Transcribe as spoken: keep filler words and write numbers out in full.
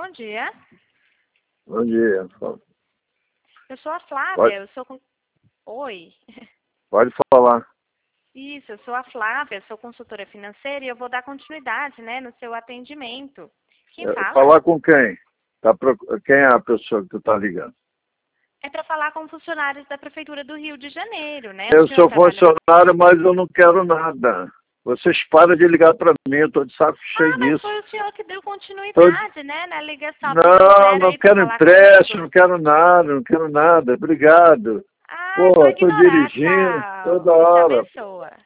bom dia. Bom dia. Eu sou a Flávia, Pode, eu sou... con- Oi. pode falar. Isso, eu sou a Flávia, sou consultora financeira e eu vou dar continuidade, né, no seu atendimento. Quem É, fala? falar com quem? Tá, proc- quem é a pessoa que tu tá ligando? É para falar com funcionários da Prefeitura do Rio de Janeiro, né? O Eu senhor sou trabalha... funcionário, mas eu não quero nada. Vocês param de ligar para mim, eu tô de saco cheio Ah, mas disso. foi o senhor que deu Tô... continuidade, né, na ligação. A pessoa Não, zero não aí para quero falar empréstimo, comigo. não quero nada, não quero nada. Obrigado. Ah, eu sou Pô, tô ignorante, dirigindo ah, toda você hora. abençoa.